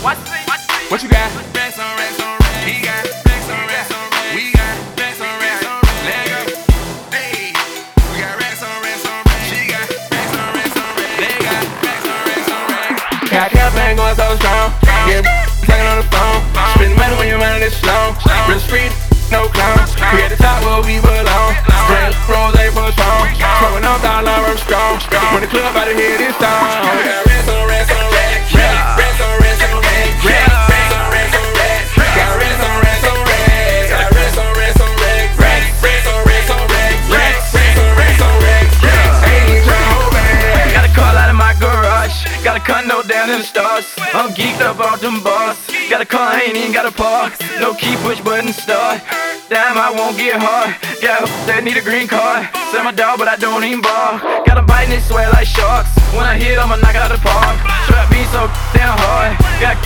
What you got? Racks on racks on racks. He got racks on racks on racks. We got racks on racks on racks. Let go. Hey, we got racks on racks on racks. She got racks on racks on racks. They got racks on racks on racks. Got campaign going so strong. Yeah, talking on the phone. Spend money when your mind is slow. Real street, no clowns. We at the top where we belong. Brand rose for strong. Throwing off dollar, I'm strong. When the club out of here this time. We got racks on racks on racks. Racks on racks on racks. Racks on racks on racks. Got racks on racks on racks. Got racks on racks on racks. Racks on racks on racks. Racks on racks on racks. Ain't trying to hold back. Got a car out of my garage. Got a condo down in the stars. I'm geeked up off them bars. Got a car, ain't even got a park. No key, push button, start. Damn, I won't get hard. Got a that need a green card. Sell my dog, but I don't even bar. Got a bite and it sweat like sharks. When I hit, I'ma knock out the park. Trap beat so damn hard.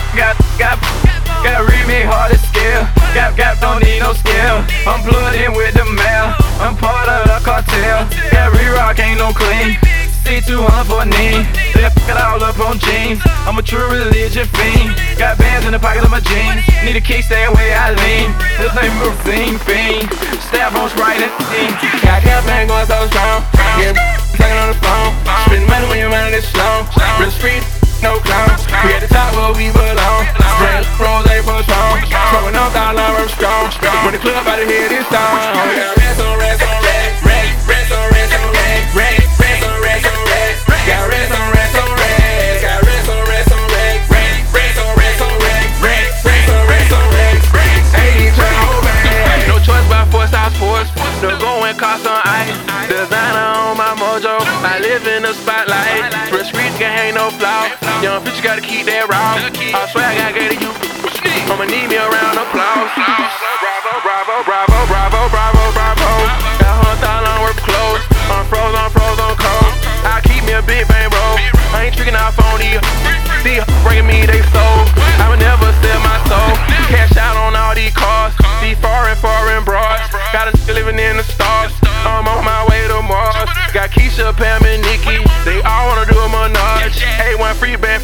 Got remake hard to scale. Gap, don't need no scale. I'm plugged in with the mail. I'm part of the cartel. Got re-rock, ain't no clean. C200 for a knee. They it all up on jeans. I'm a true religion fiend. Got bands in the pocket of my jeans. Need a kick, stay away, I lean. This name routine fiend. Stab on Sprite and steam. Got campaign going so strong. Yeah, talking on the phone. Spend money when your mind is slow. Real street, no clowns. We at the top where we belong. Brand rose for strong. Throwing off dollar, I'm strong. When the club out of here this time. We got racks on racks on racks. Racks on racks on racks. Racks on racks on racks. Got racks on racks on racks. Got racks on racks on racks. Racks on racks on racks. Racks on racks on racks. Ain't trying to hold back. No choice but force, I force. The going cost on ice. Designer on my mojo. I live in the spotlight. Real street can hang no flaw. Young bitch, you gotta keep that raw. I swear I gotta get to you. I'ma need me a round of applause. Bravo, bravo, bravo, bravo, bravo, bravo. Got $100 worth of clothes. I'm froze on cold. I keep me a big bang, bro. I ain't tricking off on these. These bringing me they soul. I would never sell my soul. Cash out on all these cars. These foreign broads. Got a nigga living in the stars. I'm on my way to Mars. Got Keisha, Pam, and Nikki. They all wanna do a menage. Hey, one free bands.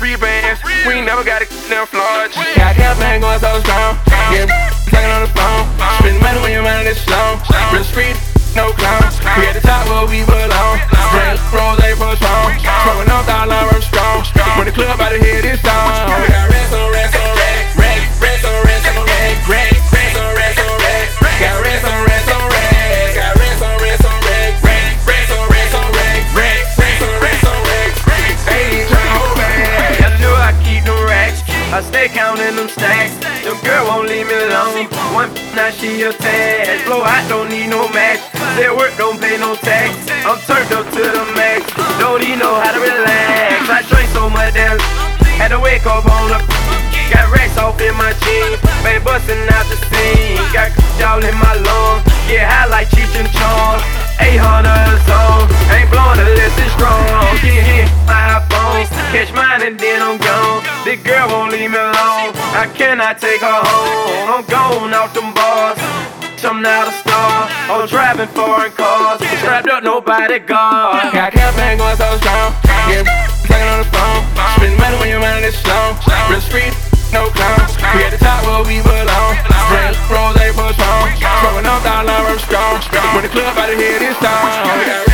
We never got a them flawed. Got campaign going so strong. Yeah, talking on the phone. Spend money when your mind is slow. Real street, no clowns. We at the top where we belong. Brand rose for strong. Throwing off dollar, I'm strong. When the club out of here this time. We got racks on racks on racks. Racks on racks on racks. Racks on racks on racks. Got racks on racks on racks. Got racks on racks on racks. Racks on racks on racks. Racks on racks on racks. Ain't trying to hold back. Gotta know I keep them racks. I stay counting them stacks. Them girl won't leave me alone. One now she attached. Blow out, don't need no match. Say work, don't pay no tax. I'm turned up to the max. Don't even know how to relax. I drink so much that had to wake up on the. Got racks off in my jeans. Been busting out the scene. Got y'all in my lungs. Get high like Cheech and Chong. 800 a song. Ain't blowing unless it's strong. Get hit my iPhone. Catch mine and then I'm gone. This girl won't leave me alone. I cannot take her home. I'm gone off them bars. I'm not a star. I'm driving foreign cars. Strapped up, nobody guard. Got campaign going so strong. Yeah, talking on the phone. Spend money when your mind is slow. Real street, no clowns. We at the top where we belong. Brand rose for strong. Throwing off dollar, I'm strong. When the club out of here this time.